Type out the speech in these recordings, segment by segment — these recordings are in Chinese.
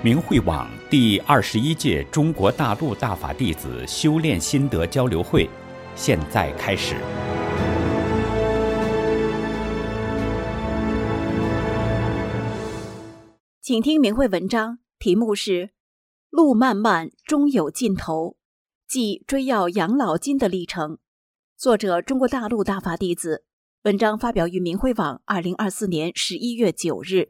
明慧网第21届中国大陆大法弟子修炼心得交流会现在开始。 请听明慧文章，题目是路漫漫终有尽头，即追要养老金的历程。作者中国大陆大法弟子，文章发表于明慧网2024年11月9日。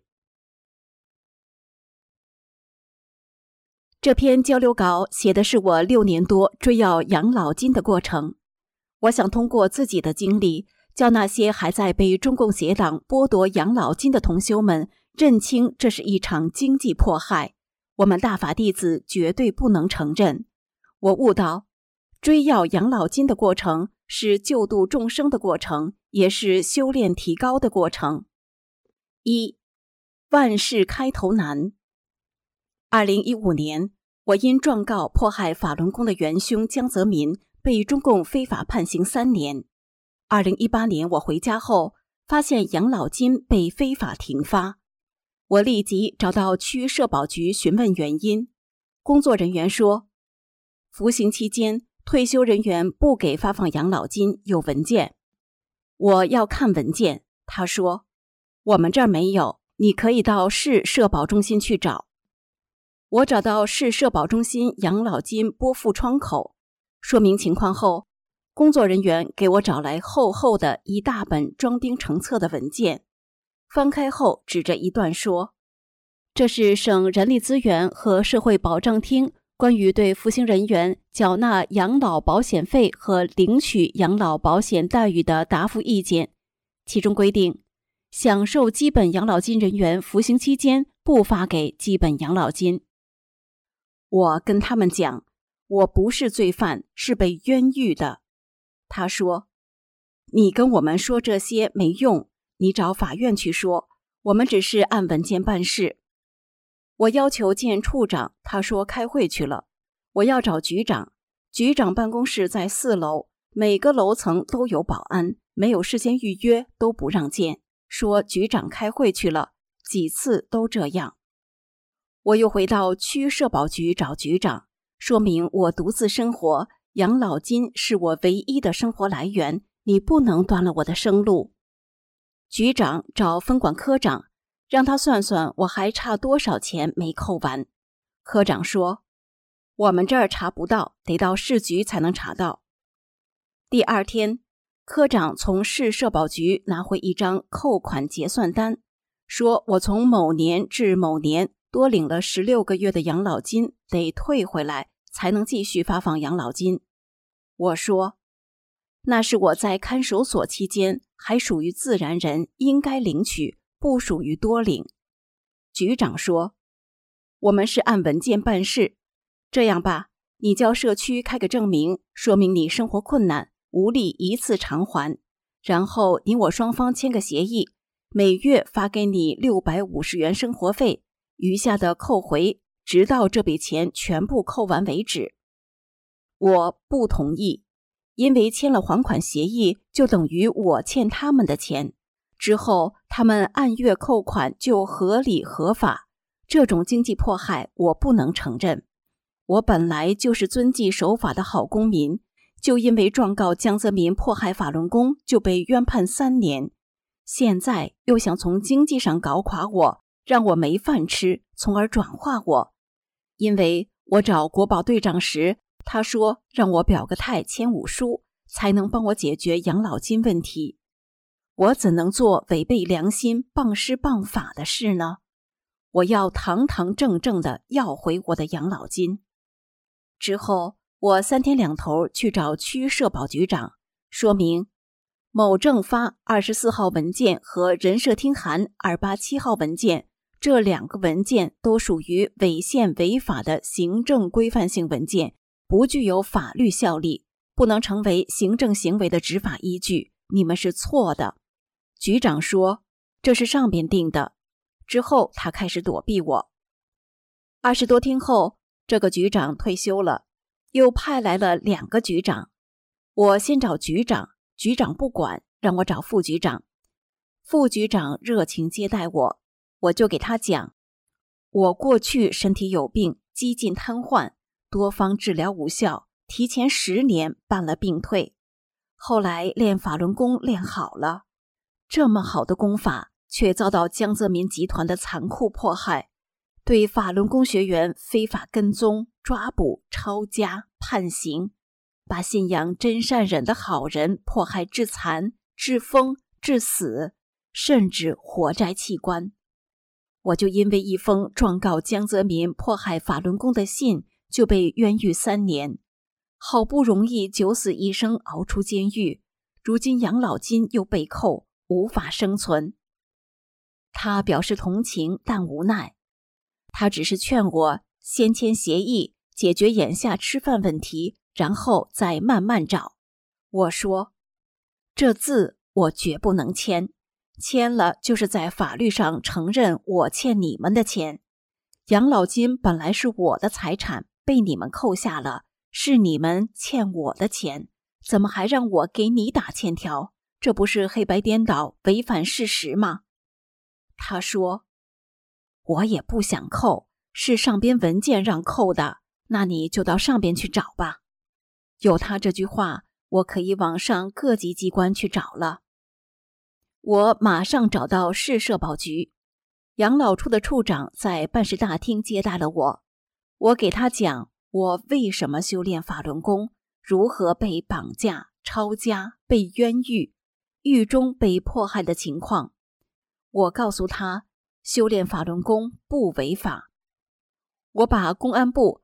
这篇交流稿写的是我6年多追要养老金的过程。我想通过自己的经历，教那些还在被中共邪党剥夺养老金的同修们认清这是一场经济迫害，我们大法弟子绝对不能承认。我悟到，追要养老金的过程是救度众生的过程，也是修炼提高的过程。1. 万事开头难。2015年，我因状告迫害法轮功的元凶江泽民，被中共非法判刑3年。2018年我回家后，发现养老金被非法停发。我立即找到区社保局询问原因，工作人员说，服刑期间退休人员不给发放养老金，有文件。我要看文件，他说，我们这儿没有，你可以到市社保中心去找。我找到市社保中心养老金拨付窗口，说明情况后，工作人员给我找来厚厚的一大本装订成册的文件，翻开后指着一段说，这是省人力资源和社会保障厅关于对服刑人员缴纳养老保险费和领取养老保险待遇的答复意见，其中规定，享受基本养老金人员服刑期间不发给基本养老金。我跟他们讲，我不是罪犯，是被冤狱的。他说，你跟我们说这些没用，你找法院去说，我们只是按文件办事。我要求见处长，他说开会去了。我要找局长，局长办公室在4楼，每个楼层都有保安，没有事先预约都不让见，说局长开会去了，几次都这样。我又回到区社保局找局长，说明我独自生活，养老金是我唯一的生活来源，你不能断了我的生路。局长找分管科长，让他算算我还差多少钱没扣完。科长说，我们这儿查不到，得到市局才能查到。第2天，科长从市社保局拿回一张扣款结算单，说我从某年至某年多领了16个月的养老金，得退回来才能继续发放养老金。我说，那是我在看守所期间还属于自然人，应该领取，不属于多领。局长说，我们是按文件办事，这样吧，你叫社区开个证明，说明你生活困难，无力一次偿还，然后你我双方签个协议，每月发给你650元生活费，余下的扣回，直到这笔钱全部扣完为止。我不同意，因为签了还款协议，就等于我欠他们的钱，之后他们按月扣款就合理合法，这种经济迫害我不能承认。我本来就是遵纪守法的好公民，就因为状告江泽民迫害法轮功就被冤判3年，现在又想从经济上搞垮我，让我没饭吃，从而转化我。因为我找国保队长时，他说让我表个态签5书，才能帮我解决养老金问题。我怎能做违背良心、谤师谤法的事呢？我要堂堂正正地要回我的养老金。之后，我3天2头去找区社保局长，说明某正发24号文件和人社厅函287号文件，这2个文件都属于违宪违法的行政规范性文件，不具有法律效力，不能成为行政行为的执法依据，你们是错的。局长说，这是上边定的。之后他开始躲避我。20多天后，这个局长退休了，又派来了2个局长。我先找局长，局长不管，让我找副局长。副局长热情接待我，我就给他讲， 我过去身体有病，几近瘫痪，多方治疗无效，提前10年办了病退。后来练法轮功练好了，这么好的功法却遭到江泽民集团的残酷迫害，对法轮功学员非法跟踪、抓捕、抄家、判刑，把信仰真善忍的好人迫害致残、致疯、致死，甚至活摘器官。我就因为一封状告江泽民迫害法轮功的信，就被冤狱3年，好不容易九死一生熬出监狱，如今养老金又被扣，无法生存。他表示同情，但无奈。他只是劝我先签协议，解决眼下吃饭问题，然后再慢慢找。我说，这字我绝不能签，签了就是在法律上承认我欠你们的钱。养老金本来是我的财产，被你们扣下了，是你们欠我的钱，怎么还让我给你打欠条？这不是黑白颠倒，违反事实吗？他说，我也不想扣，是上边文件让扣的，那你就到上边去找吧。有他这句话，我可以往上各级机关去找了。我马上找到市社保局，养老处的处长在办事大厅接待了我。我给他讲我为什么修炼法轮功，如何被绑架、抄家、被冤狱，狱中被迫害的情况。我告诉他，修炼法轮功不违法。我把公安部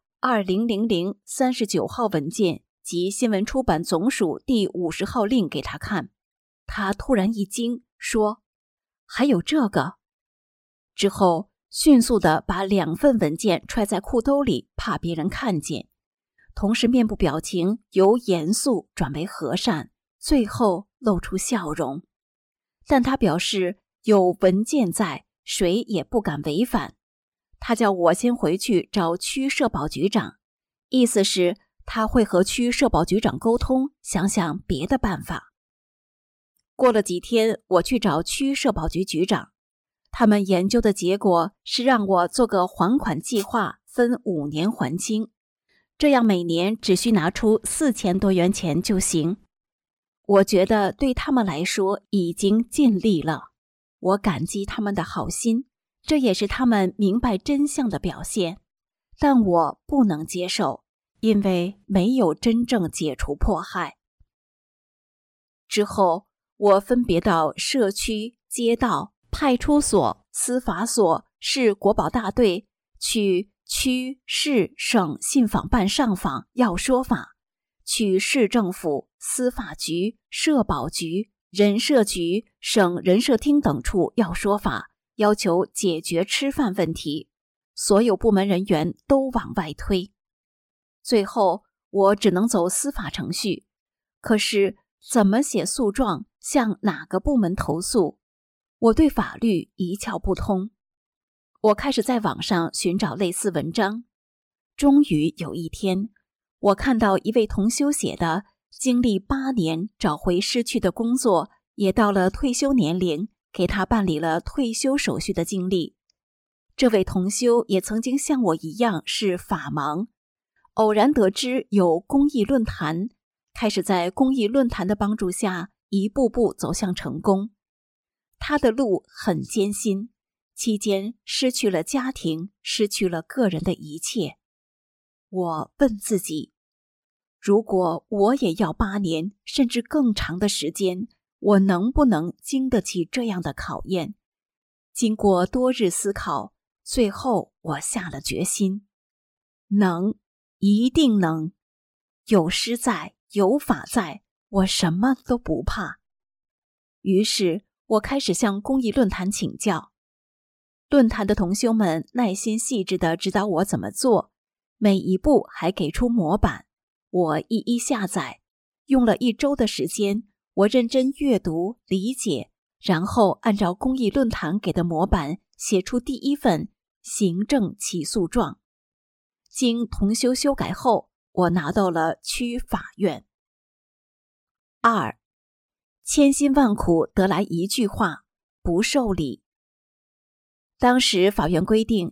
200039号文件及新闻出版总署第50号令给他看，他突然一惊，说：“还有这个？”之后迅速地把2份文件揣在裤兜里，怕别人看见，同时面部表情由严肃转为和善，最后露出笑容。但他表示有文件在，谁也不敢违反。他叫我先回去找区社保局长，意思是他会和区社保局长沟通，想想别的办法。过了几天，我去找区社保局局长，他们研究的结果是让我做个还款计划，分5年还清，这样每年只需拿出4000多元钱就行。我觉得对他们来说已经尽力了，我感激他们的好心，这也是他们明白真相的表现，但我不能接受，因为没有真正解除迫害。之后，我分别到社区、街道、派出所、司法所、市国保大队去区、市、省信访办上访要说法，去市政府、司法局、社保局、人社局、省人社厅等处要说法，要求解决吃饭问题，所有部门人员都往外推。最后我只能走司法程序，可是怎么写诉状，向哪个部门投诉，我对法律一窍不通。我开始在网上寻找类似文章，终于有一天，我看到一位同修写的经历8年找回失去的工作，也到了退休年龄，给他办理了退休手续的经历。这位同修也曾经像我一样是法盲，偶然得知有公益论坛，开始在公益论坛的帮助下一步步走向成功。他的路很艰辛，期间失去了家庭，失去了个人的一切。我问自己，如果我也要8年甚至更长的时间，我能不能经得起这样的考验？经过多日思考，最后我下了决心，能，一定能。有师在，有法在，我什么都不怕。于是我开始向公益论坛请教，论坛的同修们耐心细致地指导我怎么做，每一步还给出模板，我一一下载，用了1周的时间，我认真阅读理解，然后按照公益论坛给的模板写出第1份行政起诉状。经同修修改后，我拿到了区法院。2. 千辛万苦得来一句话，不受理。当时法院规定，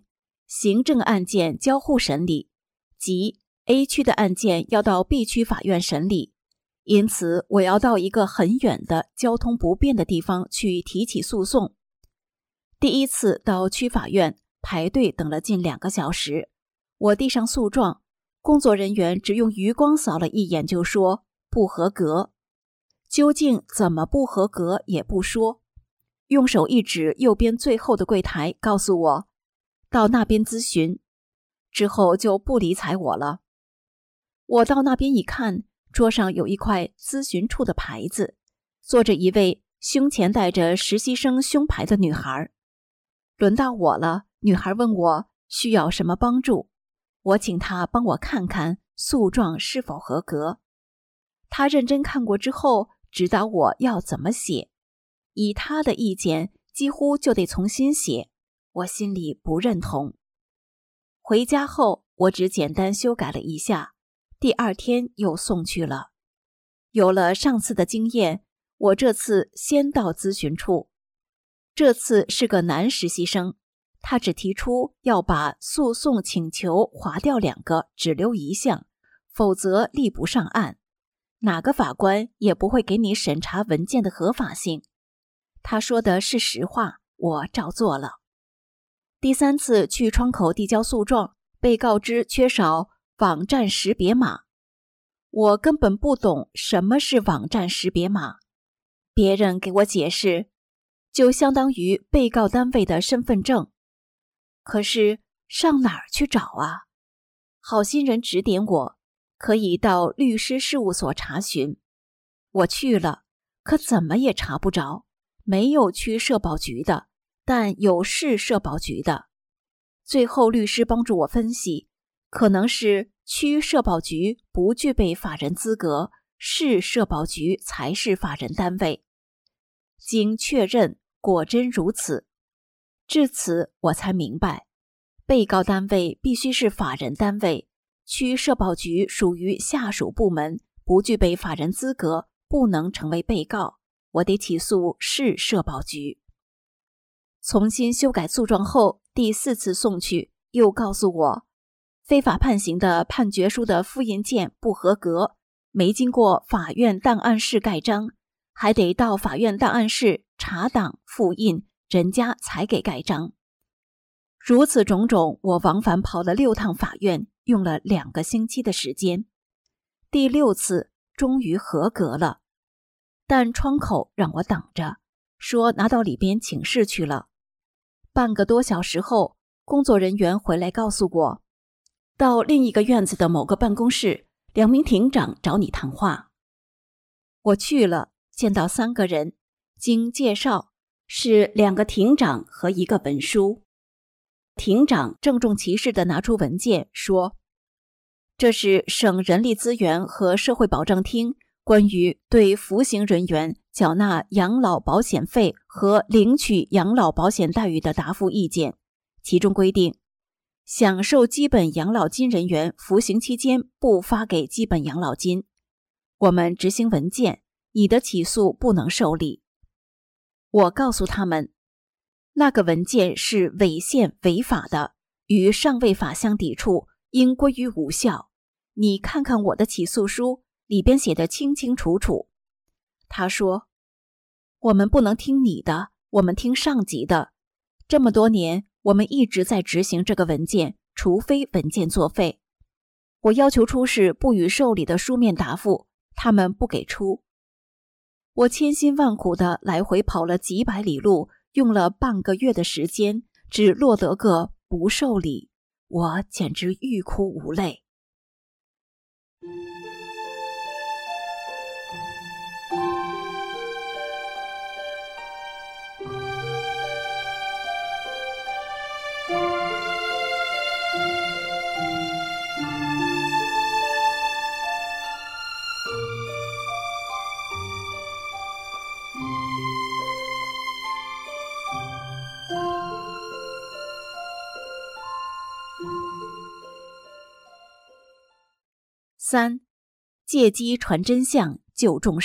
行政案件交互审理，即 A 区的案件要到 B 区法院审理，因此我要到一个很远的交通不便的地方去提起诉讼。第一次到区法院排队等了近2个小时，我递上诉状，工作人员只用余光扫了一眼就说不合格，究竟怎么不合格也不说，用手一指右边最后的柜台，告诉我到那边咨询，之后就不理睬我了。我到那边一看，桌上有一块咨询处的牌子，坐着一位胸前带着实习生胸牌的女孩。轮到我了，女孩问我需要什么帮助，我请她帮我看看诉状是否合格。她认真看过之后，指导我要怎么写，以她的意见几乎就得重新写，我心里不认同。回家后，我只简单修改了一下，第2天又送去了。有了上次的经验，我这次先到咨询处。这次是个男实习生，他只提出要把诉讼请求划掉2个，只留1项，否则立不上案。哪个法官也不会给你审查文件的合法性。他说的是实话，我照做了。第3次去窗口递交诉状，被告知缺少网站识别码。我根本不懂什么是网站识别码，别人给我解释，就相当于被告单位的身份证。可是上哪儿去找啊？好心人指点我，可以到律师事务所查询。我去了，可怎么也查不着，没有区社保局的，但有市社保局的。最后律师帮助我分析，可能是区社保局不具备法人资格，市社保局才是法人单位。经确认，果真如此。至此我才明白，被告单位必须是法人单位，区社保局属于下属部门，不具备法人资格，不能成为被告，我得起诉市社保局。重新修改诉状后，第4次送去，又告诉我非法判刑的判决书的复印件不合格，没经过法院档案室盖章，还得到法院档案室查档复印，人家才给盖章。如此种种，我往返跑了6趟法院，用了2个星期的时间。第6次终于合格了，但窗口让我等着，说拿到里边请示去了。半个多小时后，工作人员回来告诉我，到另一个院子的某个办公室，2名庭长找你谈话。我去了，见到3个人，经介绍是2个庭长和1个文书。庭长郑重其事地拿出文件说，这是省人力资源和社会保障厅关于对服刑人员缴纳养老保险费和领取养老保险待遇的答复意见，其中规定，享受基本养老金人员服刑期间不发给基本养老金。我们执行文件，你的起诉不能受理。我告诉他们，那个文件是违宪违法的，与上位法相抵触，应归于无效。你看看我的起诉书，里边写得清清楚楚。他说，我们不能听你的，我们听上级的。这么多年，我们一直在执行这个文件，除非文件作废。我要求出示不予受理的书面答复，他们不给出。我千辛万苦地来回跑了几百里路，用了半个月的时间，只落得个不受理，我简直欲哭无泪。3. 借机传真相，救众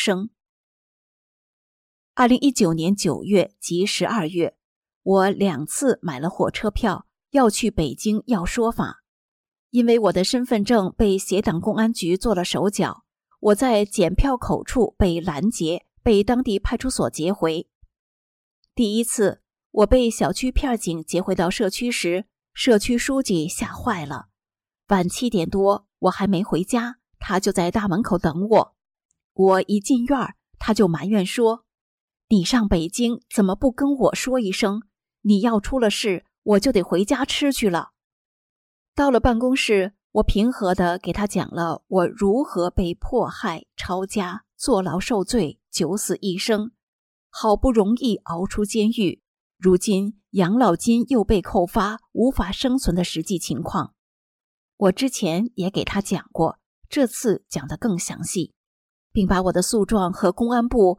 生。2019年9月及12月，我2次买了火车票， 要去北京要说法。因为我的身份证被协党公安局做了手脚，我在检票口处被拦截，被当地派出所截回。第一次我被小区片警截回到社区时，社区书记吓坏了。晚7点多，我还没回家，他就在大门口等我。我一进院，他就埋怨说：“你上北京怎么不跟我说一声？你要出了事，我就得回家吃去了。”到了办公室，我平和地给他讲了我如何被迫害、抄家、坐牢受罪、九死一生，好不容易熬出监狱，如今养老金又被扣发，无法生存的实际情况。我之前也给他讲过，这次讲得更详细，并把我的诉状和公安部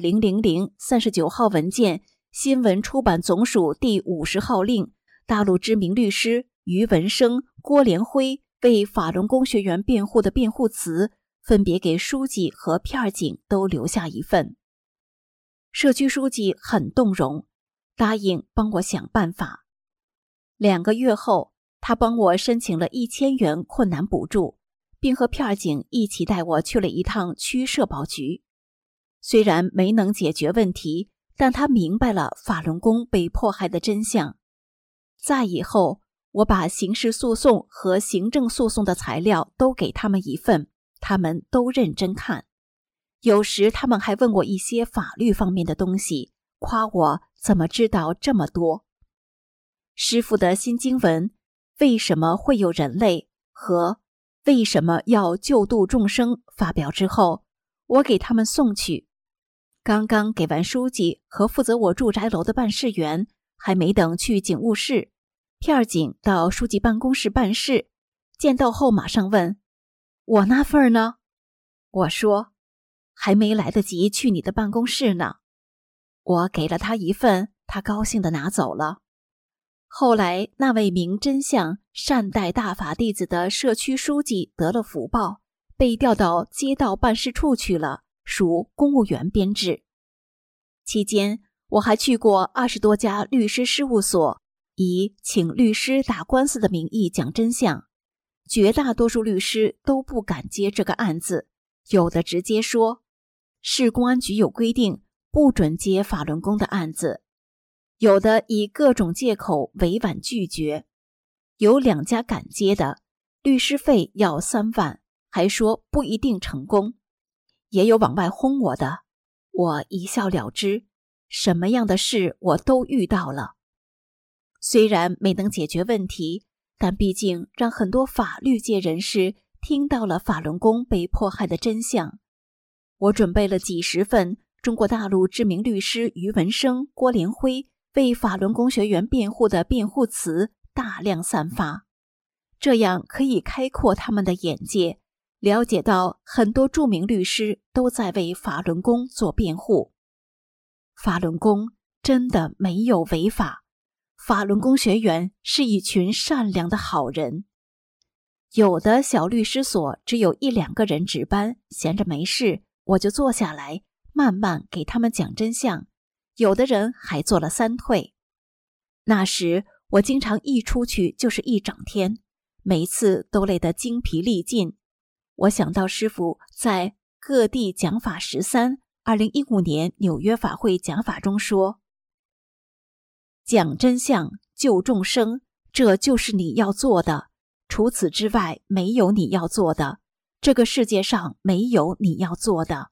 200039号文件、新闻出版总署第50号令、大陆知名律师于文生、郭连辉为法轮功学员辩护的辩护词，分别给书记和片警都留下一份。社区书记很动容，答应帮我想办法。2个月后，他帮我申请了1000元困难补助，并和片警一起带我去了一趟区社保局。虽然没能解决问题，但他明白了法轮功被迫害的真相。再以后，我把刑事诉讼和行政诉讼的材料都给他们一份，他们都认真看。有时他们还问我一些法律方面的东西，夸我怎么知道这么多。师父的新经文为什么会有人类和为什么要救度众生发表之后，我给他们送去。刚刚给完书记和负责我住宅楼的办事员，还没等去警务室，片警到书记办公室办事，见到后马上问：“我那份呢？”我说：“还没来得及去你的办公室呢。”我给了他一份，他高兴地拿走了。后来那位明真相、善待大法弟子的社区书记得了福报，被调到街道办事处去了，属公务员编制。期间我还去过20多家律师事务所，以请律师打官司的名义讲真相。绝大多数律师都不敢接这个案子，有的直接说市公安局有规定，不准接法轮功的案子，有的以各种借口委婉拒绝。有2家敢接的，律师费要3万，还说不一定成功。也有往外轰我的，我一笑了之，什么样的事我都遇到了。虽然没能解决问题，但毕竟让很多法律界人士听到了法轮功被迫害的真相。我准备了几10份中国大陆知名律师于文生、郭连辉为法轮功学员辩护的辩护词大量散发，这样可以开阔他们的眼界，了解到很多著名律师都在为法轮功做辩护。法轮功真的没有违法，法轮功学员是一群善良的好人。有的小律师所只有1、2个人值班，闲着没事，我就坐下来慢慢给他们讲真相，有的人还做了3退。那时我经常一出去就是1整天，每次都累得精疲力尽。我想到师父在各地讲法13 2015年纽约法会讲法中说，讲真相救众生，这就是你要做的，除此之外没有你要做的，这个世界上没有你要做的。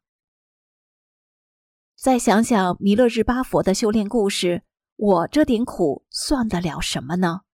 再想想弥勒日巴佛的修炼故事，我这点苦算得了什么呢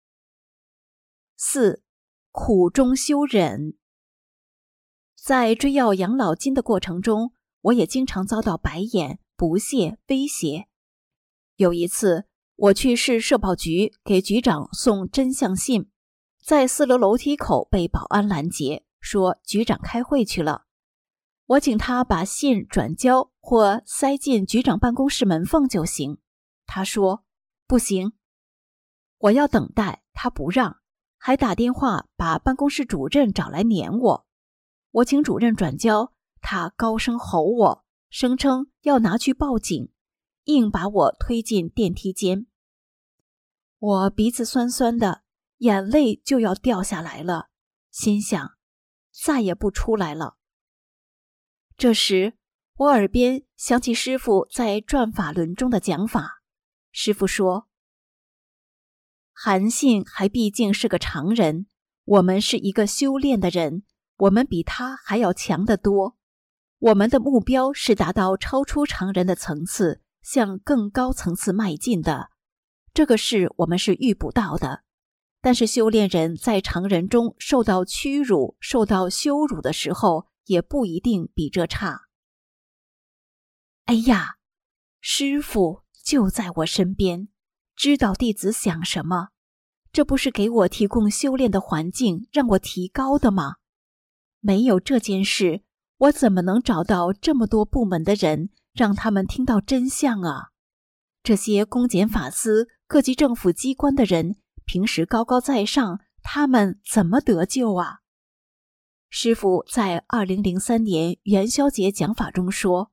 ？4. 苦中修忍。在追要养老金的过程中，我也经常遭到白眼、不屑、威胁。有一次，我去市社保局给局长送真相信，在4楼楼梯口被保安拦截，说局长开会去了。我请他把信转交或塞进局长办公室门缝就行。他说不行，我要等待，他不让，还打电话把办公室主任找来撵我。我请主任转交，他高声吼我，声称要拿去报警，硬把我推进电梯间。 我鼻子酸酸的，眼泪就要掉下来了，心想再也不出来了。这时我耳边响起师父在转法轮中的讲法。师父说，韩信还毕竟是个常人，我们是一个修炼的人，我们比他还要强得多。我们的目标是达到超出常人的层次，向更高层次迈进的。这个事我们是遇不到的。但是修炼人在常人中受到屈辱、受到羞辱的时候，也不一定比这差。哎呀，师父就在我身边，知道弟子想什么，这不是给我提供修炼的环境，让我提高的吗？没有这件事，我怎么能找到这么多部门的人，让他们听到真相啊？这些公检法司、各级政府机关的人，平时高高在上，他们怎么得救啊？师父在2003年元宵节讲法中说，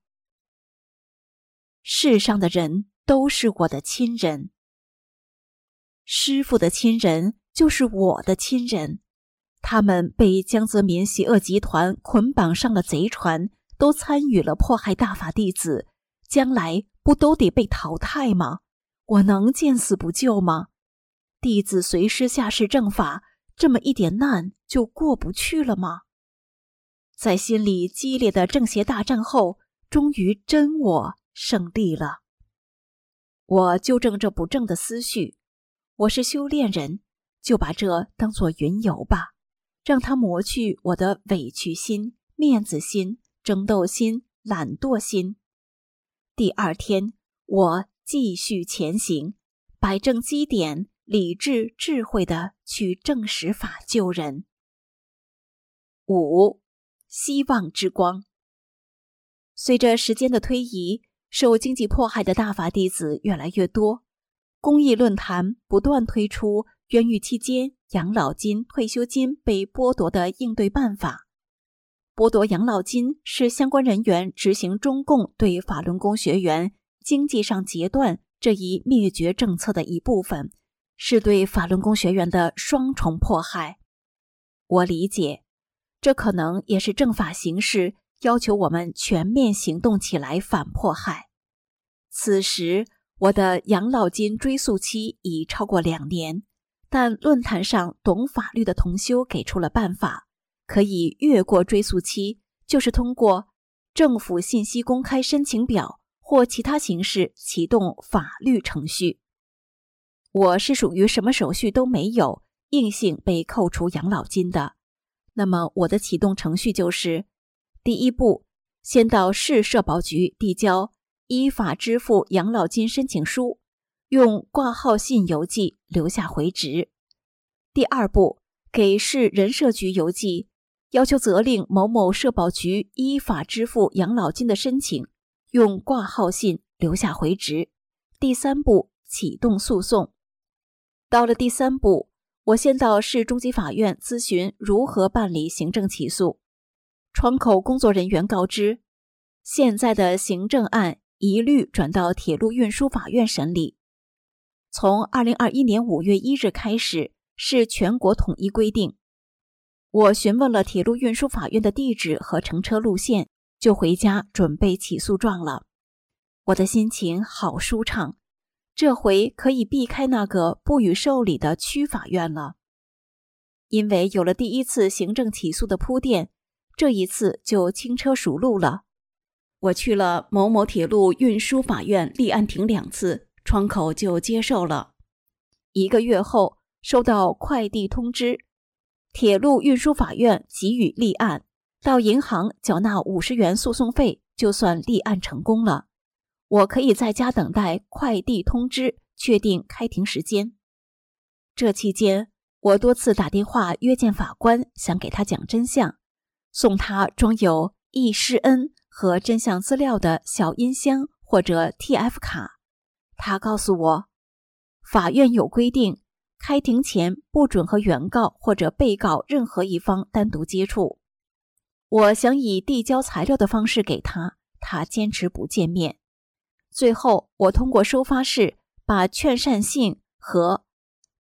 世上的人都是我的亲人。师父的亲人就是我的亲人，他们被江泽民邪恶集团捆绑上了贼船，都参与了迫害大法弟子，将来不都得被淘汰吗？我能见死不救吗？弟子随师下士正法，这么一点难就过不去了吗？在心里激烈的正邪大战后，终于真我胜利了。我纠正这不正的思绪，我是修炼人，就把这当作云游吧，让它磨去我的委屈心、面子心、争斗心、懒惰心。第二天，我继续前行，摆正基点，理智智慧地去正实法救人。5. 希望之光。随着时间的推移，受经济迫害的大法弟子越来越多，公益论坛不断推出冤狱期间养老金、退休金被剥夺的应对办法。剥夺养老金是相关人员执行中共对法轮功学员经济上截断这一灭绝政策的一部分，是对法轮功学员的双重迫害。我理解，这可能也是正法形势要求我们全面行动起来反迫害。此时，我的养老金追溯期已超过2年，但论坛上懂法律的同修给出了办法，可以越过追溯期，就是通过政府信息公开申请表或其他形式启动法律程序。我是属于什么手续都没有，硬性被扣除养老金的。那么我的启动程序就是：第一步，先到市社保局递交依法支付养老金申请书，用挂号信邮寄留下回执。第二步，给市人社局邮寄，要求责令某某社保局依法支付养老金的申请，用挂号信留下回执。第三步，启动诉讼。到了第三步，我先到市中级法院咨询如何办理行政起诉。窗口工作人员告知，现在的行政案一律转到铁路运输法院审理。从2021年5月1日开始，是全国统一规定。我询问了铁路运输法院的地址和乘车路线，就回家准备起诉状了。我的心情好舒畅，这回可以避开那个不予受理的区法院了。因为有了第一次行政起诉的铺垫，这一次就轻车熟路了。我去了某某铁路运输法院立案庭2次，窗口就接受了。1个月后，收到快递通知，铁路运输法院给予立案，到银行缴纳50元诉讼费，就算立案成功了。我可以在家等待快递通知，确定开庭时间。这期间，我多次打电话约见法官，想给他讲真相，送他装有易师恩和真相资料的小音箱或者 TF 卡。他告诉我，法院有规定，开庭前不准和原告或者被告任何一方单独接触。我想以递交材料的方式给他，他坚持不见面。最后，我通过收发室把劝善信和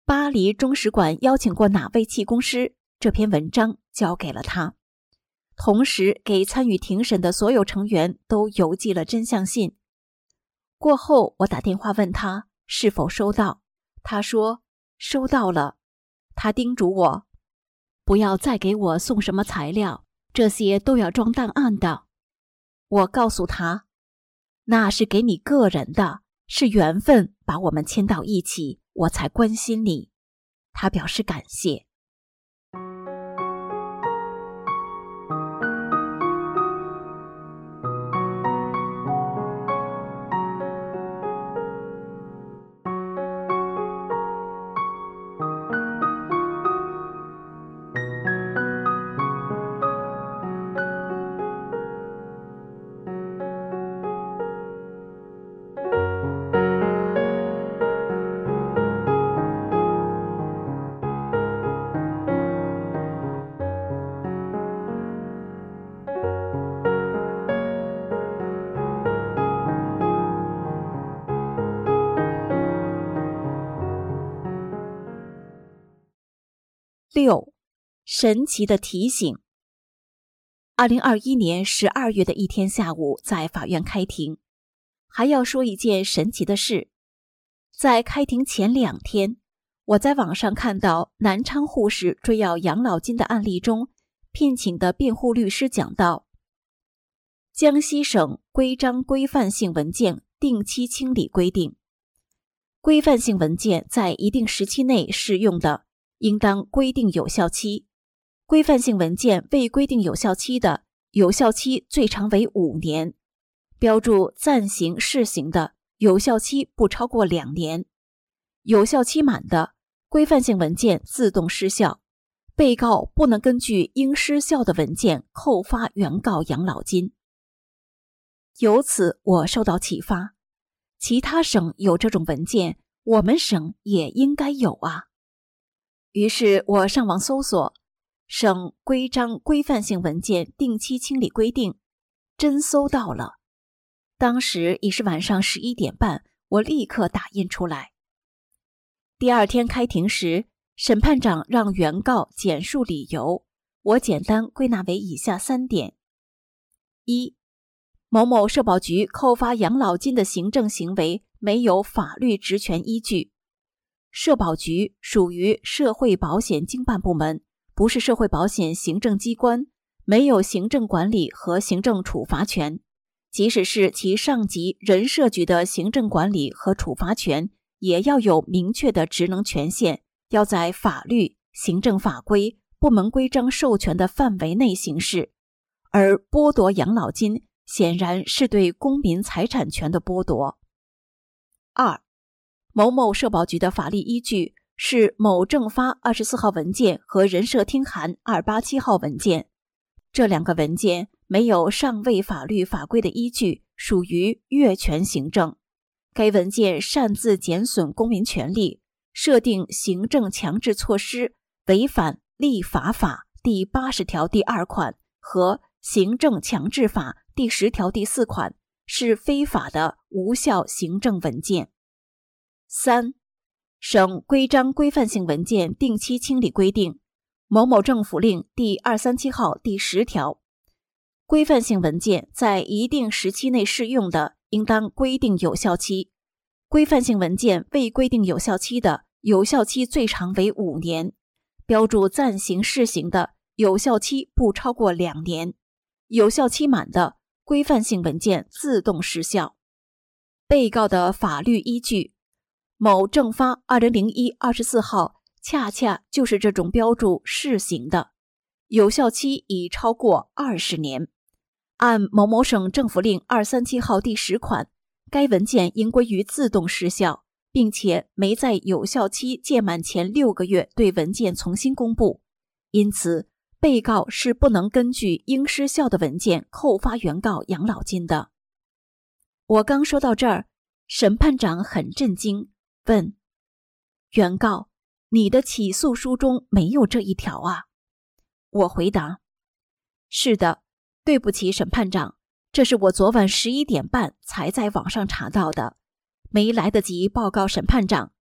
巴黎中使馆邀请过哪位气功师，这篇文章交给了他，同时给参与庭审的所有成员都邮寄了真相信。过后我打电话问他是否收到，他说收到了。他叮嘱我不要再给我送什么材料，这些都要装档案的。我告诉他，那是给你个人的，是缘分把我们牵到一起，我才关心你。他表示感谢。6. 神奇的提醒。2021年12月的一天下午，在法院开庭。还要说一件神奇的事，在开庭前2天，我在网上看到南昌护士追要养老金的案例中，聘请的辩护律师讲到，江西省规章规范性文件定期清理规定，规范性文件在一定时期内适用的，应当规定有效期，规范性文件未规定有效期的，有效期最长为5年，标注暂行试行的，有效期不超过2年，有效期满的，规范性文件自动失效，被告不能根据应失效的文件扣发原告养老金。由此我受到启发，其他省有这种文件，我们省也应该有啊。于是我上网搜索省规章规范性文件定期清理规定，真搜到了。当时已是晚上11点半，我立刻打印出来。第2天开庭时，审判长让原告简述理由，我简单归纳为以下3点。1. 某某社保局扣发养老金的行政行为没有法律职权依据。社保局属于社会保险经办部门，不是社会保险行政机关，没有行政管理和行政处罚权。即使是其上级人社局的行政管理和处罚权，也要有明确的职能权限，要在法律、行政法规、部门规章授权的范围内行事。而剥夺养老金显然是对公民财产权的剥夺。2. 某某社保局的法律依据是某政发24号文件和人社厅函287号文件，这2个文件没有上位法律法规的依据，属于越权行政。该文件擅自减损公民权利，设定行政强制措施，违反立法法第80条第2款和行政强制法第10条第4款，是非法的无效行政文件。3. 省规章规范性文件定期清理规定，某某政府令第237号第10条，规范性文件在一定时期内适用的，应当规定有效期，规范性文件未规定有效期的，有效期最长为5年，标注暂行试行的，有效期不超过2年，有效期满的，规范性文件自动失效。被告的法律依据，某政发2001 24号恰恰就是这种标注试行的，有效期已超过20年。按某某省政府令237号第10款，该文件应归于自动失效，并且没在有效期届满前6个月对文件重新公布，因此被告是不能根据应失效的文件扣发原告养老金的。我刚说到这儿，审判长很震惊，问：原告，你的起诉书中没有这一条啊？我回答：是的，对不起审判长，这是我昨晚11点半才在网上查到的，没来得及报告审判长。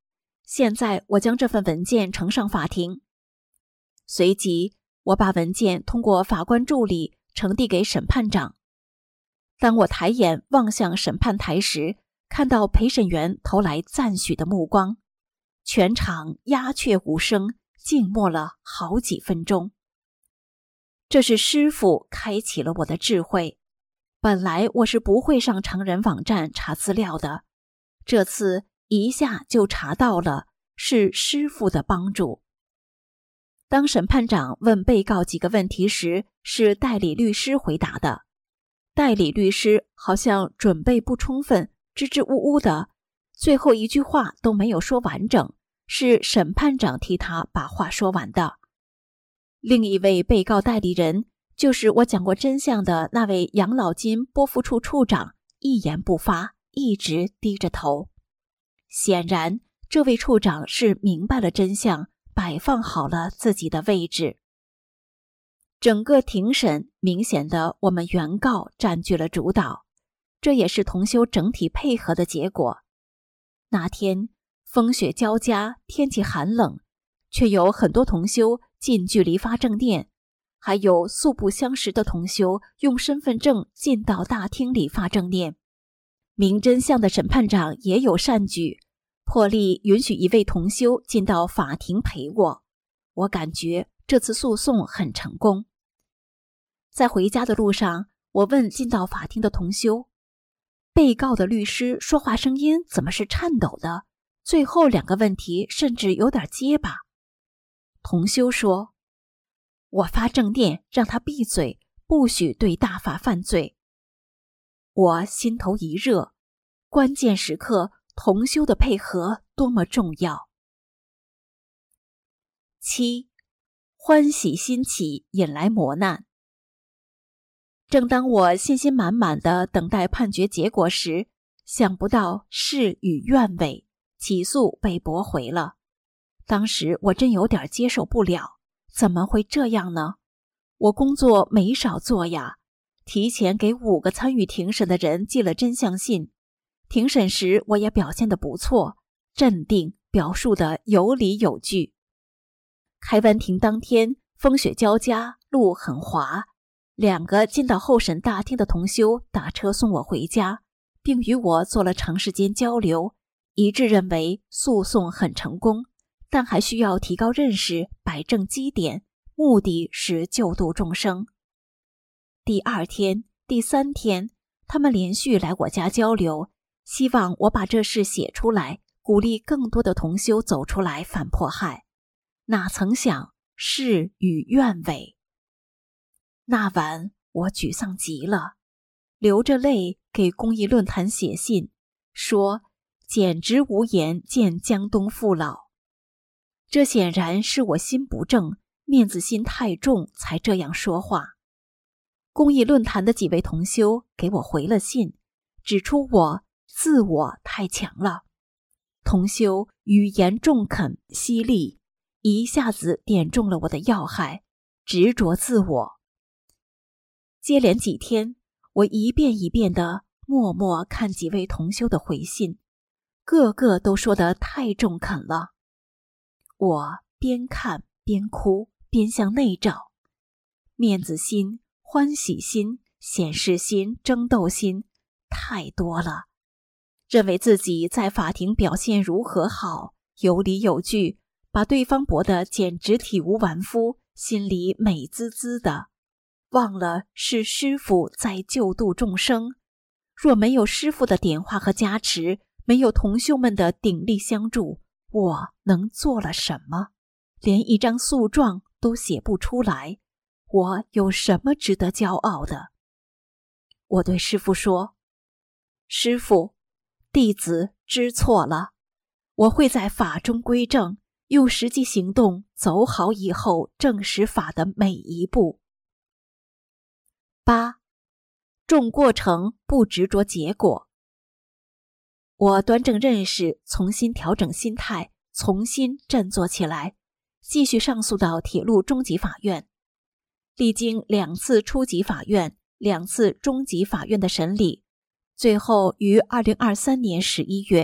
现在我将这份文件呈上法庭。随即，我把文件通过法官助理呈递给审判长。当我抬眼望向审判台时，看到陪审员投来赞许的目光，全场鸦雀无声，静默了好几分钟。这是师父开启了我的智慧。本来我是不会上成人网站查资料的，这次一下就查到了，是师父的帮助。当审判长问被告几个问题时，是代理律师回答的。代理律师好像准备不充分，支支吾吾的，最后一句话都没有说完整，是审判长替他把话说完的。另一位被告代理人就是我讲过真相的那位养老金拨付处处长，一言不发，一直低着头。显然，这位处长是明白了真相，摆放好了自己的位置。整个庭审明显的我们原告占据了主导，这也是同修整体配合的结果。那天风雪交加，天气寒冷，却有很多同修近距离发证件，还有素不相识的同修用身份证进到大厅里发证件。明真相的审判长也有善举，破例允许一位同修进到法庭陪我。我感觉这次诉讼很成功。在回家的路上，我问进到法庭的同修，被告的律师说话声音怎么是颤抖的？最后2个问题甚至有点结巴。同修说，我发证件让他闭嘴，不许对大法犯罪。我心头一热，关键时刻同修的配合多么重要。7. 欢喜心起引来磨难。正当我信心满满地等待判决结果时，想不到事与愿违，起诉被驳回了。当时我真有点接受不了，怎么会这样呢？我工作没少做呀，提前给5个参与庭审的人寄了真相信。庭审时我也表现得不错，镇定，表述得有理有据。开完庭当天，风雪交加，路很滑。2个进到候审大厅的同修打车送我回家，并与我做了长时间交流，一致认为诉讼很成功，但还需要提高认识，摆正基点，目的是救度众生。第2天、第3天，他们连续来我家交流，希望我把这事写出来，鼓励更多的同修走出来反迫害。哪曾想事与愿违。那晚我沮丧极了，流着泪给公益论坛写信，说简直无颜见江东父老。这显然是我心不正，面子心太重才这样说话。公益论坛的几位同修给我回了信，指出我自我太强了。同修语言中肯犀利，一下子点中了我的要害，执着自我。接连几天，我一遍一遍地默默看几位同修的回信，个个都说得太中肯了。我边看边哭，边向内找，面子心、欢喜心、显示心、争斗心太多了，认为自己在法庭表现如何好，有理有据，把对方驳得简直体无完肤，心里美滋滋的，忘了是师父在救度众生。若没有师父的点化和加持，没有同修们的鼎力相助，我能做了什么？连一张诉状都写不出来，我有什么值得骄傲的？我对师父说，师父，弟子知错了，我会在法中归正，用实际行动走好以后证实法的每一步。8. 重过程不执着结果。我端正认识，重新调整心态，重新振作起来，继续上诉到铁路中级法院。历经2次初级法院、2次中级法院的审理，最后于2023年11月，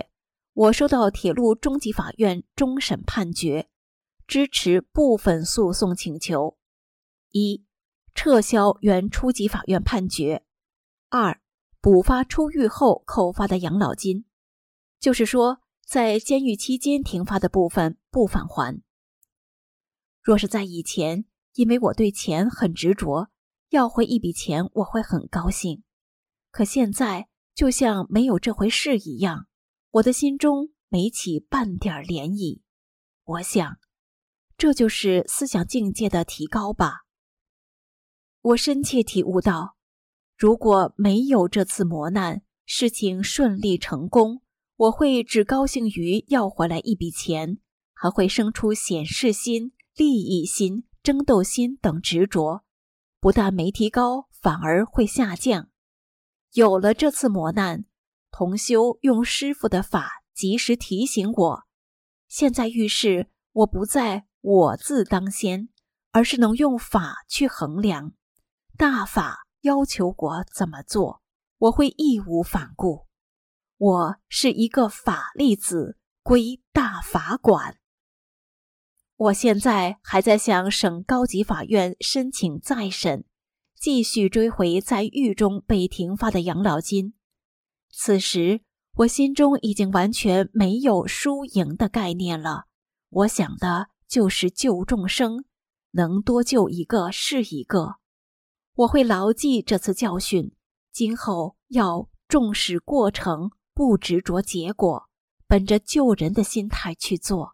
我收到铁路中级法院终审判决，支持部分诉讼请求：一、撤销原初级法院判决；二、补发出狱后扣发的养老金，就是说，在监狱期间停发的部分不返还。若是在以前，因为我对钱很执着，要回一笔钱我会很高兴，可现在就像没有这回事一样，我的心中没起半点涟漪。我想，这就是思想境界的提高吧。我深切体悟到，如果没有这次磨难，事情顺利成功，我会只高兴于要回来一笔钱，还会生出显示心、利益心、争斗心等执着，不但没提高，反而会下降。有了这次磨难，同修用师父的法及时提醒我，现在遇事我不再我自当先，而是能用法去衡量，大法要求我怎么做，我会义无反顾。我是一个法力子，归大法管。我现在还在向省高级法院申请再审，继续追回在狱中被停发的养老金。此时我心中已经完全没有输赢的概念了，我想的就是救众生，能多救一个是一个。我会牢记这次教训，今后要重视过程，不执着结果，本着救人的心态去做。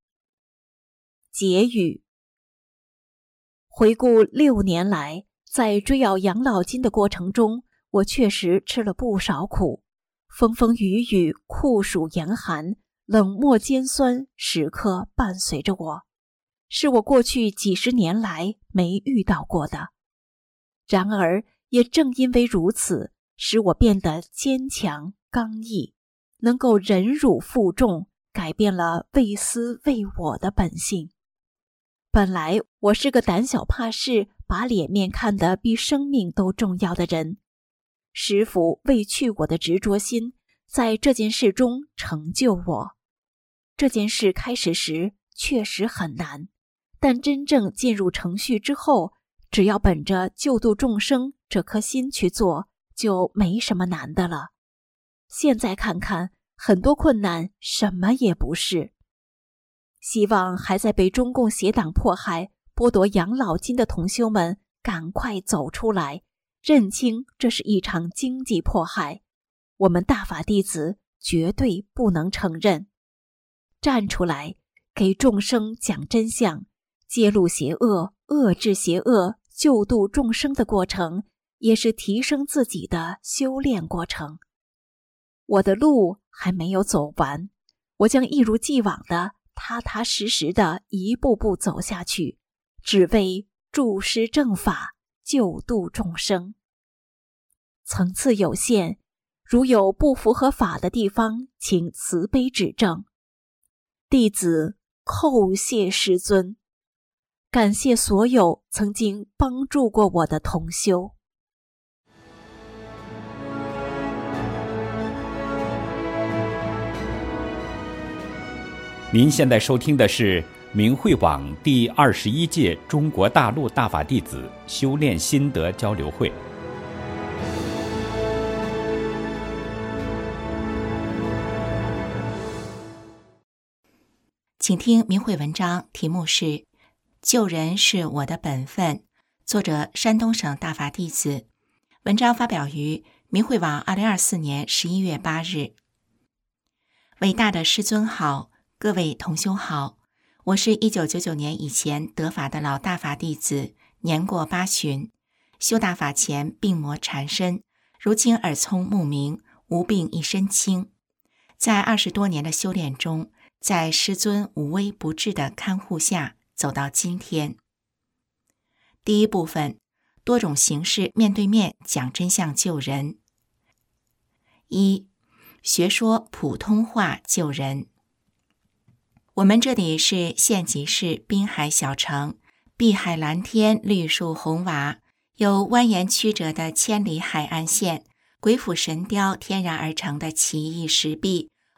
结语：回顾6年来，在追要养老金的过程中，我确实吃了不少苦，风风雨雨、酷暑严寒、冷漠尖酸时刻伴随着我，是我过去几十年来没遇到过的。然而也正因为如此，使我变得坚强刚毅，能够忍辱负重，改变了为私为我的本性。本来我是个胆小怕事，把脸面看得比生命都重要的人。师父为去我的执着心，在这件事中成就我。这件事开始时确实很难，但真正进入程序之后，只要本着救度众生这颗心去做，就没什么难的了。现在看看，很多困难什么也不是。希望还在被中共邪党迫害、剥夺养老金的同修们赶快走出来，认清这是一场经济迫害，我们大法弟子绝对不能承认。站出来，给众生讲真相，揭露邪恶，遏制邪恶，救度众生的过程，也是提升自己的修炼过程。我的路还没有走完，我将一如既往的踏踏实实的一步步走下去，只为助师正法，救度众生。层次有限，如有不符合法的地方，请慈悲指正。弟子叩谢师尊，感谢所有曾经帮助过我的同修。 您现在收听的是明慧网第21届中国大陆大法弟子修炼心得交流会。 请听明慧文章，题目是救人是我的本分，作者山东省大法弟子，文章发表于明慧网2024年11月8日。伟大的师尊好，各位同修好，我是1999年以前得法的老大法弟子，年过8旬，修大法前病魔缠身，如今耳聪目明，无病一身轻。在20多年的修炼中，在师尊无微不至的看护下走到今天。第一部分，多种形式面对面讲真相救人。一、学说普通话救人。我们这里是县级市滨海小城，碧海蓝天，绿树红瓦，有蜿蜒曲折的千里海岸线，鬼斧神雕天然而成的奇异石壁，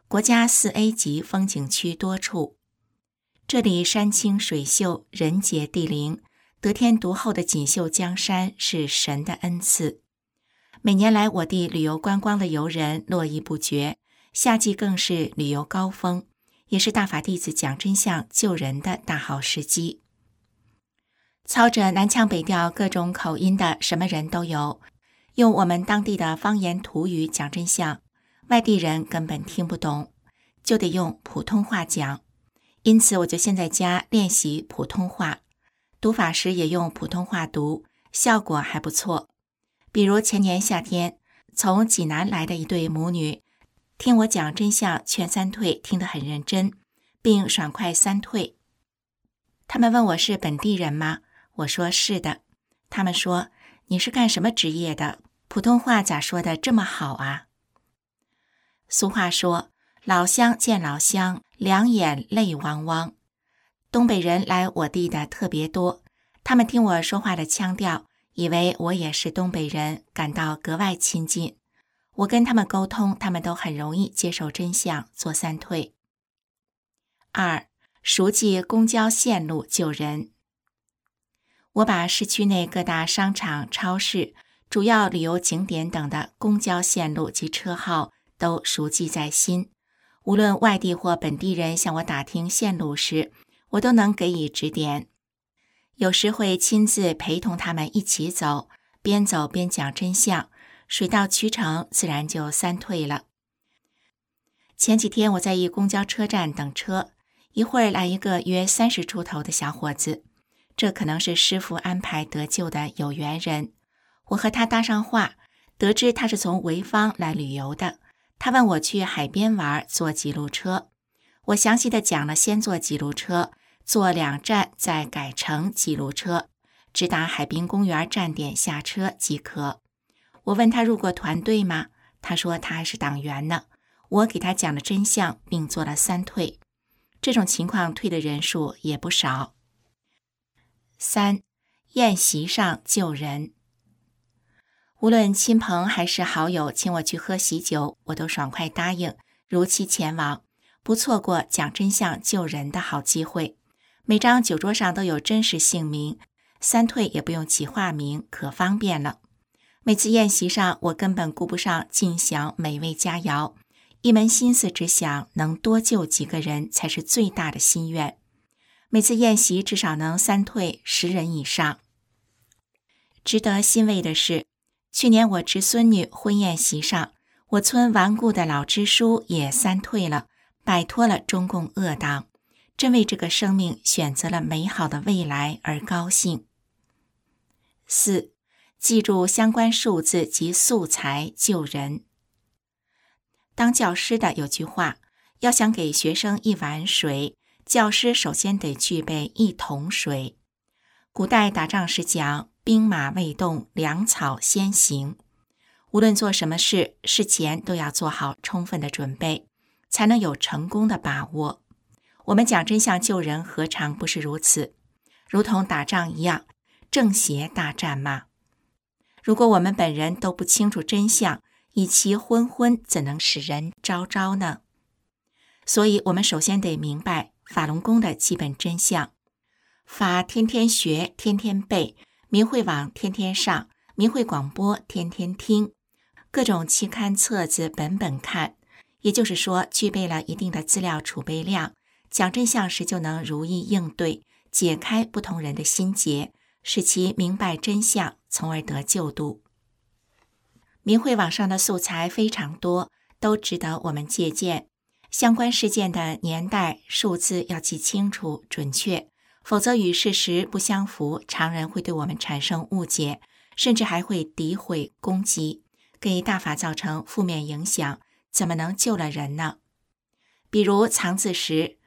国家4A 级风景区多处。这里山清水秀，人杰地灵，得天独厚的锦绣江山是神的恩赐。每年来我地旅游观光的游人络绎不绝，夏季更是旅游高峰，也是大法弟子讲真相救人的大好时机。操着南腔北调各种口音的什么人都有，用我们当地的方言土语讲真相，外地人根本听不懂，就得用普通话讲。因此我就先在家练习普通话，读法时也用普通话读，效果还不错。比如前年夏天，从济南来的一对母女，听我讲真相劝三退，听得很认真，并爽快三退。他们问我是本地人吗？我说是的。他们说，你是干什么职业的？普通话咋说的这么好啊？俗话说，老乡见老乡，两眼泪汪汪。东北人来我地的特别多，他们听我说话的腔调，以为我也是东北人，感到格外亲近。我跟他们沟通，他们都很容易接受真相，做三退。2. 熟记公交线路救人。我把市区内各大商场、超市、主要旅游景点等的公交线路及车号都熟记在心，无论外地或本地人向我打听线路时，我都能给予指点。有时会亲自陪同他们一起走，边走边讲真相，水到渠成，自然就三退了。前几天我在一公交车站等车，一会儿来一个约30出头的小伙子，这可能是师父安排得救的有缘人。我和他搭上话，得知他是从潍坊来旅游的。他问我去海边玩，坐几路车。我详细的讲了先坐几路车，坐2站再改成几路车，直达海滨公园站点下车即可。我问他入过团队吗？他说他还是党员呢。我给他讲了真相，并做了3退。这种情况退的人数也不少。3. 宴席上救人。无论亲朋还是好友请我去喝喜酒，我都爽快答应，如期前往，不错过讲真相救人的好机会。每张酒桌上都有真实姓名，三退也不用起化名，可方便了。每次宴席上，我根本顾不上尽享美味佳肴，一门心思只想能多救几个人才是最大的心愿。每次宴席至少能三退10人以上。值得欣慰的是，去年我侄孙女婚宴席上，我村顽固的老支书也三退了，摆脱了中共恶党，真为这个生命选择了美好的未来而高兴。4. 记住相关数字及素材救人。当教师的有句话，要想给学生1碗水，教师首先得具备1桶水。古代打仗时讲，兵马未动，粮草先行。无论做什么事，事前都要做好充分的准备，才能有成功的把握。我们讲真相救人，何尝不是如此？如同打仗一样，正邪大战嘛。如果我们本人都不清楚真相，以其昏昏，怎能使人昭昭呢？所以我们首先得明白法轮功的基本真相。法天天学，天天背，明慧网天天上，明慧广播天天听，各种期刊册子本本看，也就是说具备了一定的资料储备量，讲真相时就能如意应对，解开不同人的心结，使其明白真相，从而得救度。明慧网上的素材非常多，都值得我们借鉴。相关事件的年代、数字要记清楚、准确，否则与事实不相符，常人会对我们产生误解，甚至还会诋毁、攻击，给大法造成负面影响，怎么能救了人呢？比如藏字石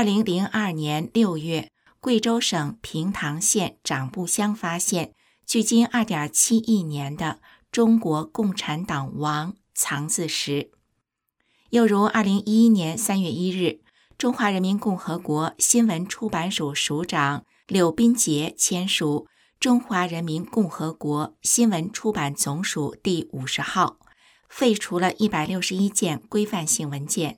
，2002年6月，贵州省平塘县长布乡发现距今2.7亿年的中国共产党王藏字石。又如2011年3月1日，中华人民共和国新闻出版署署长柳斌杰签署中华人民共和国新闻出版总署第50号，废除了161件规范性文件，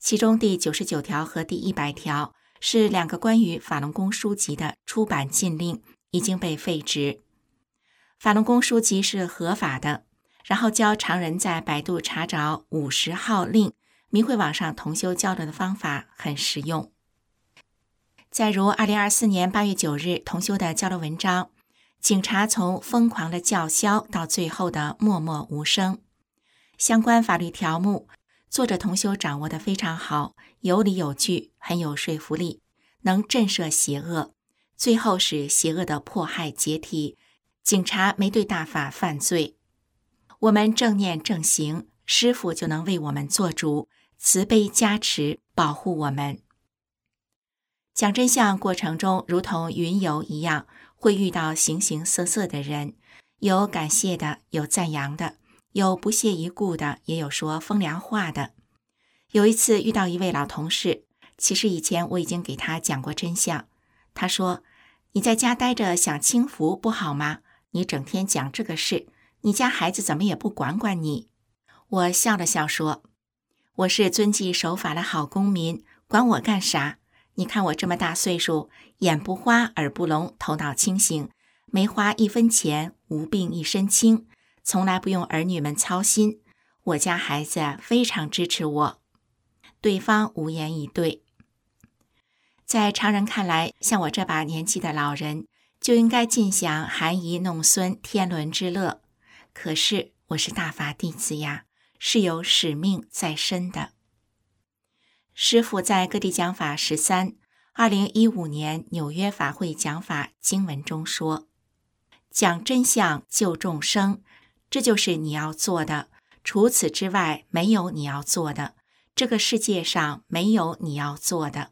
其中第99条和第100条是2个关于法轮功书籍的出版禁令，已经被废止。法轮功书籍是合法的，然后教常人在百度查找50号令，明慧网上同修交流的方法很实用。再如2024年8月9日同修的交流文章，警察从疯狂的叫嚣到最后的默默无声，相关法律条目作者同修掌握得非常好，有理有据，很有说服力，能震慑邪恶，最后使邪恶的迫害解体，警察没对大法犯罪。我们正念正行，师父就能为我们做主，慈悲加持，保护我们。讲真相过程中，如同云游一样，会遇到形形色色的人，有感谢的，有赞扬的，有不屑一顾的，也有说风凉话的。有一次遇到一位老同事，其实以前我已经给他讲过真相。他说，你在家待着享清福不好吗？你整天讲这个事，你家孩子怎么也不管管你？我笑了笑说，我是遵纪守法的好公民，管我干啥？你看我这么大岁数，眼不花耳不聋，头脑清醒，没花1分钱，无病一身轻，从来不用儿女们操心，我家孩子非常支持我。对方无言以对。在常人看来，像我这把年纪的老人，就应该尽享含饴弄孙天伦之乐。可是我是大法弟子呀，是有使命在身的。师父在各地讲法13 2015年纽约法会讲法经文中说，讲真相救众生，这就是你要做的，除此之外没有你要做的，这个世界上没有你要做的。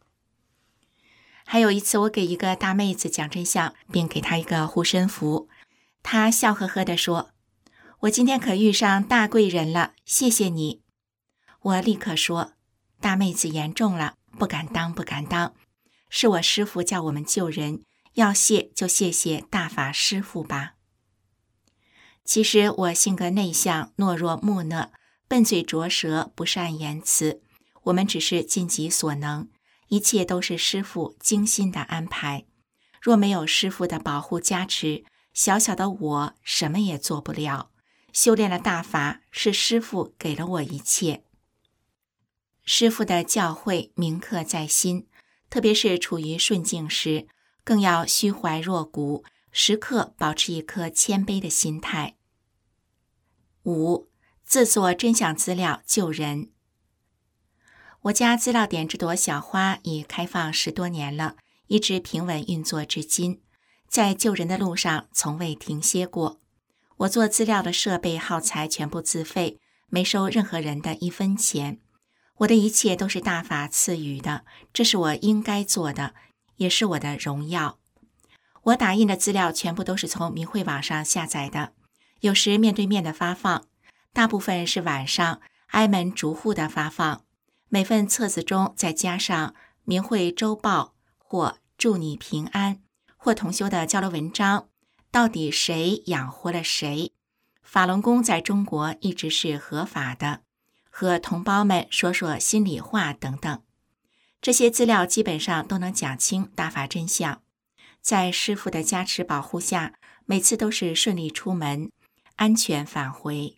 还有一次我给一个大妹子讲真相，并给她一个护身符，她笑呵呵地说，我今天可遇上大贵人了，谢谢你。我立刻说，大妹子严重了，不敢当不敢当，是我师父叫我们救人，要谢就谢谢大法师父吧。其实我性格内向，懦弱木讷，笨嘴拙舌，不善言辞，我们只是尽己所能，一切都是师父精心的安排。若没有师父的保护加持，小小的我什么也做不了。修炼了大法，是师父给了我一切。师父的教诲铭刻在心，特别是处于顺境时，更要虚怀若谷，时刻保持一颗谦卑的心态。5. 自作真相资料救人。我家资料点这朵小花已开放10多年了，一直平稳运作至今，在救人的路上从未停歇过。我做资料的设备耗材全部自费，没收任何人的1分钱。我的一切都是大法赐予的，这是我应该做的，也是我的荣耀。我打印的资料全部都是从明慧网上下载的，有时面对面的发放，大部分是晚上挨门逐户的发放。每份册子中再加上明慧周报，或祝你平安，或同修的交流文章，到底谁养活了谁？法轮功在中国一直是合法的，和同胞们说说心里话等等。这些资料基本上都能讲清大法真相。在师父的加持保护下，每次都是顺利出门，安全返回。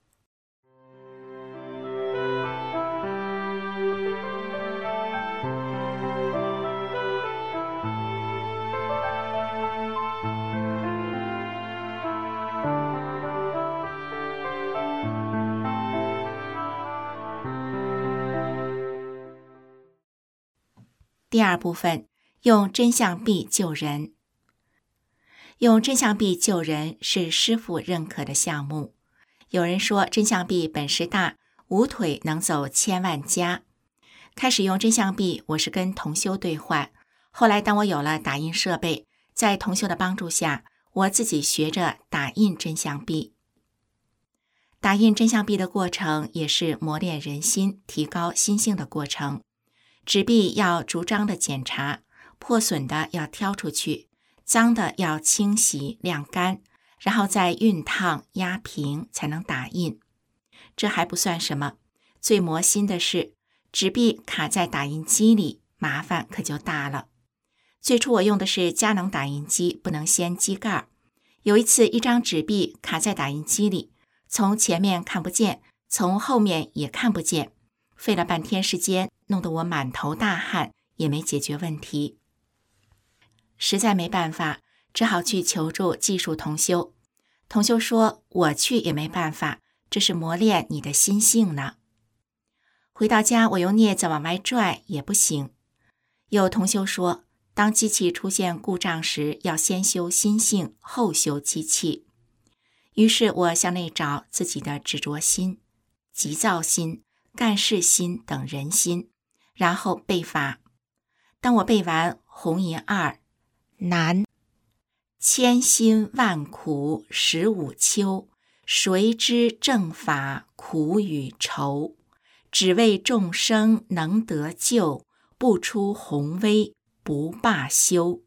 第2部分，用真相币救人。用真相币救人是师父认可的项目。有人说真相币本事大，无腿能走千万家。开始用真相币，我是跟同修兑换。后来当我有了打印设备，在同修的帮助下，我自己学着打印真相币。打印真相币的过程也是磨练人心、提高心性的过程。纸币要逐张的检查，破损的要挑出去，脏的要清洗晾干，然后再熨烫压平才能打印。这还不算什么，最磨心的是纸币卡在打印机里，麻烦可就大了。最初我用的是佳能打印机，不能掀机盖。有一次，一张纸币卡在打印机里，从前面看不见，从后面也看不见，费了半天时间，弄得我满头大汗，也没解决问题。实在没办法，只好去求助技术同修。同修说，我去也没办法，这是磨练你的心性呢。回到家，我用镊子往外拽也不行。有同修说，当机器出现故障时，要先修心性，后修机器。于是我向内找自己的执着心、急躁心、干事心等人心，然后背法。当我背完红银二，难，千辛万苦15秋，谁知正法苦与愁，只为众生能得救，不出宏威不罢休。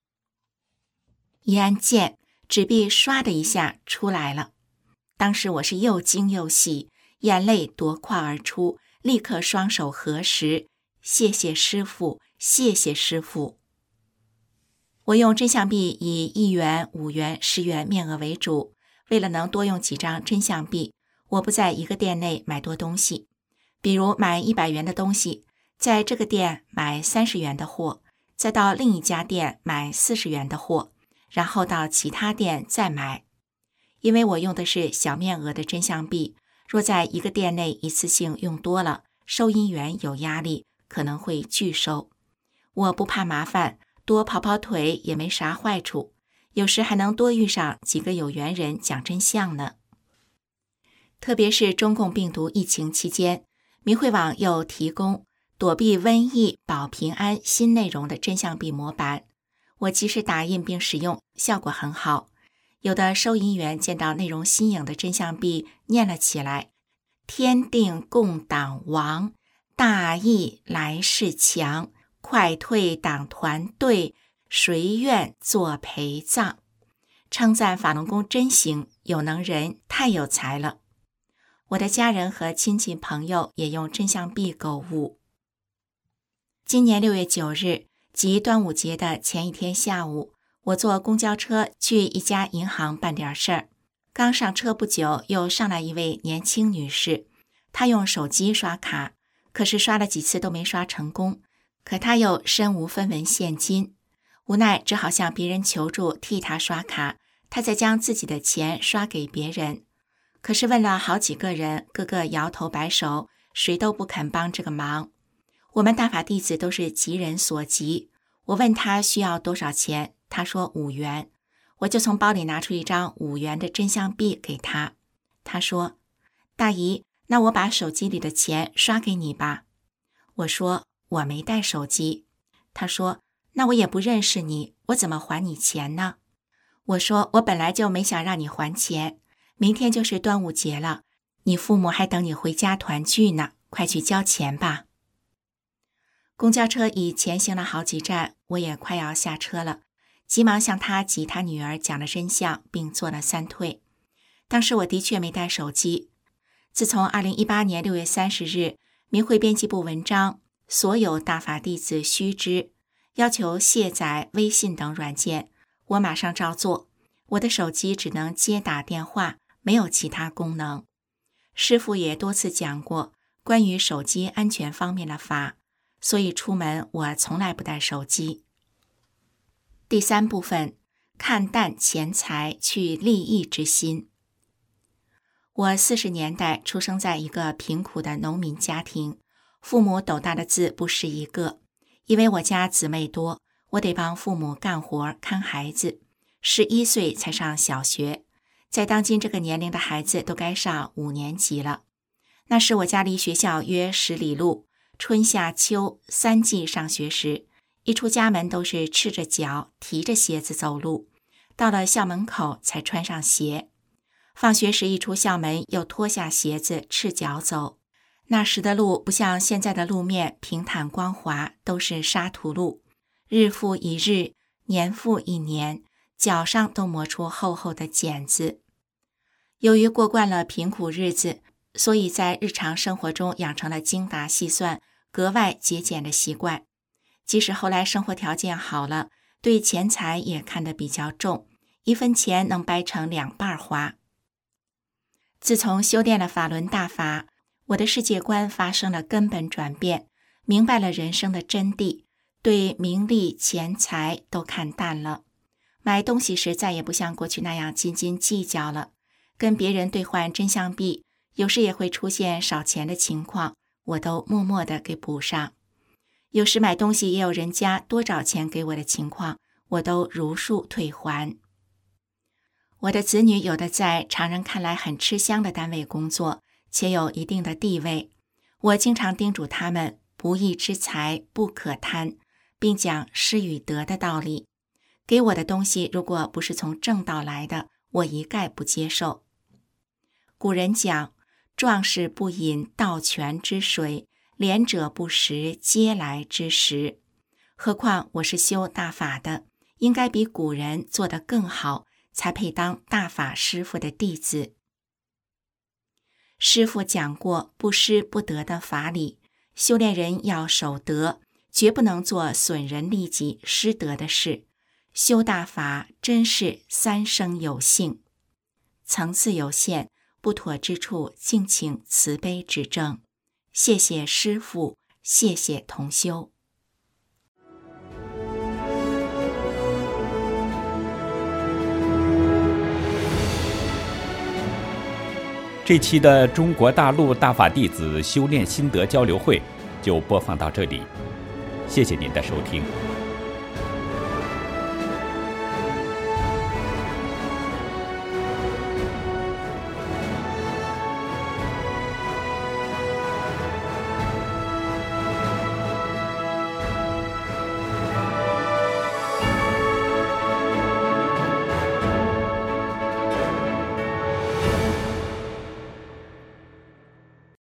一按键，纸币唰的一下出来了。当时我是又惊又喜，眼泪夺眶而出，立刻双手合十，谢谢师父，谢谢师父。我用真相币以1元、5元、10元面额为主，为了能多用几张真相币，我不在一个店内买多东西。比如买100元的东西，在这个店买30元的货，再到另一家店买40元的货，然后到其他店再买。因为我用的是小面额的真相币，若在一个店内一次性用多了，收银员有压力，可能会拒收。我不怕麻烦，多跑跑腿也没啥坏处，有时还能多遇上几个有缘人讲真相呢。特别是中共病毒疫情期间，明慧网又提供躲避瘟疫保平安新内容的真相币模板，我及时打印并使用，效果很好。有的收银员见到内容新颖的真相币，念了起来：天定共党亡，大义来世强，快退党团队，谁愿做陪葬？称赞法轮功真行，有能人，太有才了。我的家人和亲戚朋友也用真相币购物。今年6月9日，即端午节的前一天下午，我坐公交车去一家银行办点事儿。刚上车不久，又上来一位年轻女士，她用手机刷卡，可是刷了几次都没刷成功，可她又身无分文现金，无奈只好向别人求助替她刷卡，她再将自己的钱刷给别人。可是问了好几个人，个个摇头摆手，谁都不肯帮这个忙。我们大法弟子都是急人所急，我问他需要多少钱，他说5元，我就从包里拿出一张5元的真相币给他。他说：大姨，那我把手机里的钱刷给你吧。我说我没带手机。他说那我也不认识你，我怎么还你钱呢？我说我本来就没想让你还钱，明天就是端午节了，你父母还等你回家团聚呢，快去交钱吧。公交车已前行了好几站，我也快要下车了，急忙向他及他女儿讲了真相，并做了3退。当时我的确没带手机。自从2018年6月30日明慧编辑部文章所有大法弟子须知要求卸载微信等软件，我马上照做。我的手机只能接打电话，没有其他功能。师父也多次讲过关于手机安全方面的法，所以出门我从来不带手机。第3部分，看淡钱财，去利益之心。我40年代出生在一个贫苦的农民家庭，父母斗大的字不识一个。因为我家姊妹多，我得帮父母干活看孩子，11岁才上小学，在当今这个年龄的孩子都该上5年级了。那时我家离学校约10里路，春夏秋3季上学时，一出家门都是赤着脚提着鞋子走路，到了校门口才穿上鞋。放学时一出校门又脱下鞋子赤脚走。那时的路不像现在的路面平坦光滑，都是沙土路，日复一日，年复一年，脚上都磨出厚厚的茧子。由于过惯了贫苦日子，所以在日常生活中养成了精打细算、 格外节俭的习惯。即使后来生活条件好了，对钱财也看得比较重，1分钱能掰成2半花。自从修炼了法轮大法，我的世界观发生了根本转变，明白了人生的真谛，对名利钱财都看淡了。买东西时再也不像过去那样斤斤计较了，跟别人兑换真相币，有时也会出现少钱的情况，我都默默地给补上。有时买东西也有人家多找钱给我的情况，我都如数退还。我的子女有的在常人看来很吃香的单位工作，且有一定的地位，我经常叮嘱他们不义之财不可贪，并讲失与得的道理。给我的东西如果不是从正道来的，我一概不接受。古人讲，壮士不饮盗泉之水，廉者不食嗟来之食。何况我是修大法的，应该比古人做得更好，才配当大法师父的弟子。师父讲过不失不得的法理，修炼人要守德，绝不能做损人利己失德的事。修大法真是3生有幸，层次有限，不妥之处敬请慈悲指正。谢谢师父，谢谢同修。 这期的中国大陆大法弟子修炼心得交流会就播放到这里，谢谢您的收听。